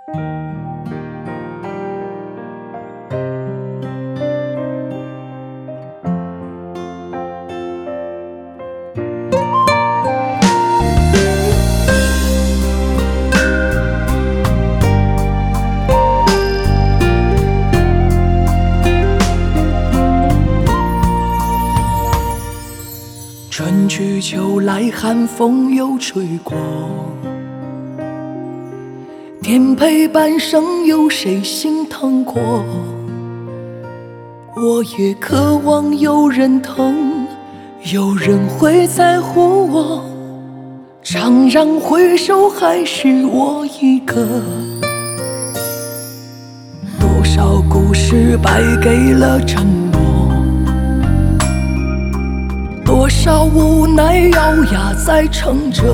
春去秋来，寒风又吹过，颠沛半生，有谁心疼过？我也渴望有人疼，有人会在乎我。怅然回首，还是我一个。多少故事败给了承诺，多少无奈咬牙在撑着，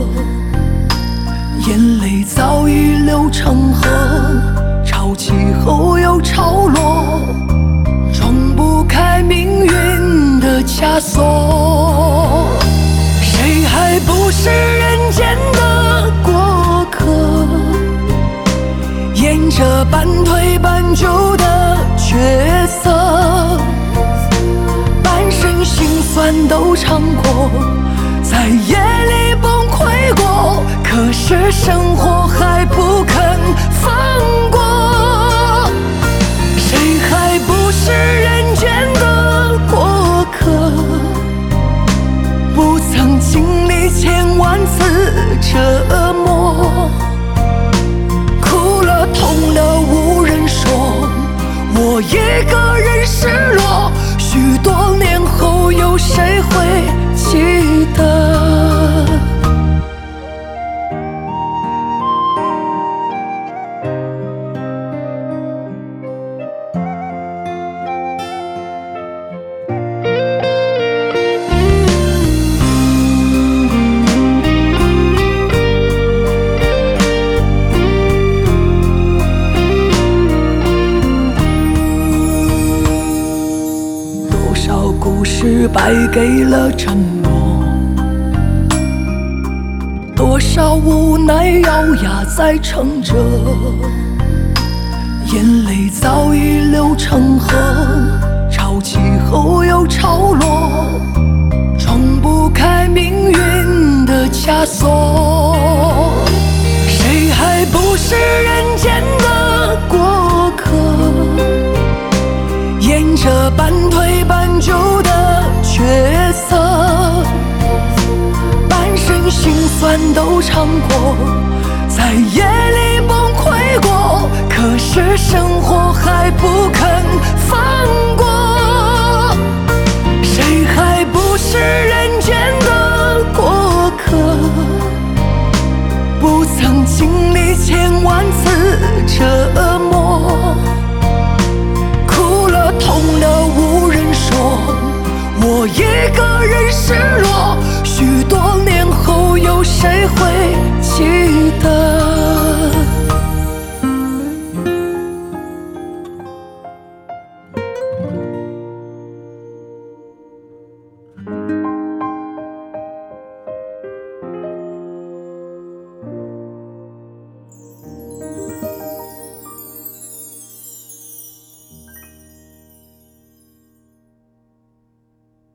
眼泪早已流成河，潮起后又潮落，冲不开命运的枷锁。谁还不是人间的过客，演着半推半就的角色，心酸都尝过，在夜里崩溃过，可是生活还不肯放过。谁还不是人间的过客，不曾经历千万次折磨，哭了痛了无人说，我一个人失落，许多年后有谁会记得？故事败给了承诺，多少无奈咬牙在撑着，眼泪早已流成河，潮起后又潮落，冲不开命运的枷锁。谁还不是人间的过客，演着半推半就的角色，半生心酸都尝过，在夜里崩溃过，可是生活还不肯放过。谁还不是人间的过客，不曾经历千万次折